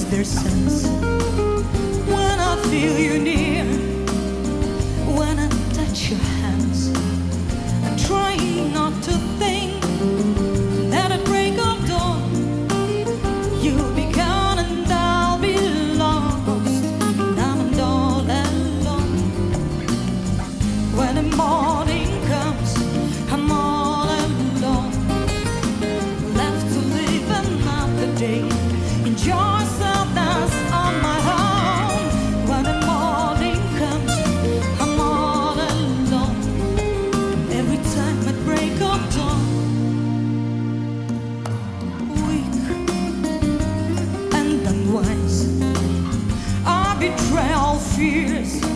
their sense. When I feel you near, when I touch your hands, I'm trying not to think that at break of dawn you'll be gone and I'll be lost, and I'm all alone. When the morning comes, I'm all alone, left to live another day. Enjoy sadness on my own. When the morning comes, I'm all alone. Every time at break of dawn, weak and unwise, I betray all fears.